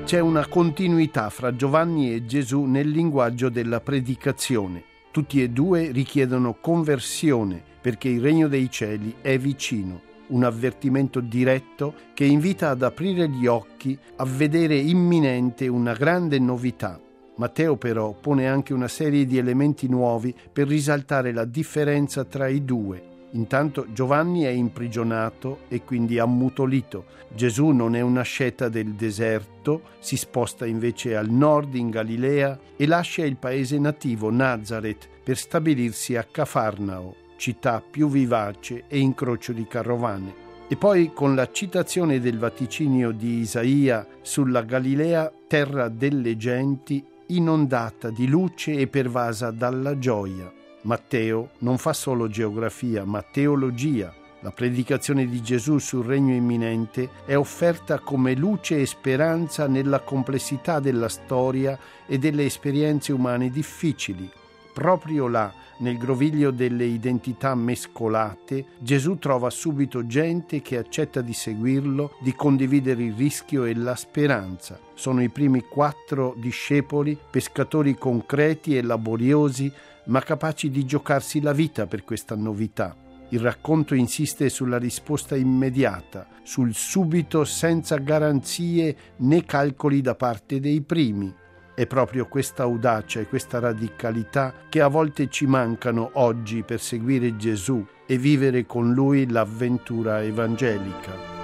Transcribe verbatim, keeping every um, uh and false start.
C'è una continuità fra Giovanni e Gesù nel linguaggio della predicazione. Tutti e due richiedono conversione perché il regno dei cieli è vicino. Un avvertimento diretto che invita ad aprire gli occhi, a vedere imminente una grande novità. Matteo però pone anche una serie di elementi nuovi per risaltare la differenza tra i due. Intanto Giovanni è imprigionato e quindi ammutolito. Gesù non è una sceta del deserto, si sposta invece al nord in Galilea e lascia il paese nativo, Nazaret, per stabilirsi a Cafarnao, città più vivace e incrocio di carovane. E poi con la citazione del vaticinio di Isaia sulla Galilea, terra delle genti, inondata di luce e pervasa dalla gioia. Matteo non fa solo geografia, ma teologia. La predicazione di Gesù sul regno imminente è offerta come luce e speranza nella complessità della storia e delle esperienze umane difficili. Proprio là, nel groviglio delle identità mescolate, Gesù trova subito gente che accetta di seguirlo, di condividere il rischio e la speranza. Sono i primi quattro discepoli, pescatori concreti e laboriosi, ma capaci di giocarsi la vita per questa novità. Il racconto insiste sulla risposta immediata, sul subito senza garanzie né calcoli da parte dei primi. È proprio questa audacia e questa radicalità che a volte ci mancano oggi per seguire Gesù e vivere con Lui l'avventura evangelica.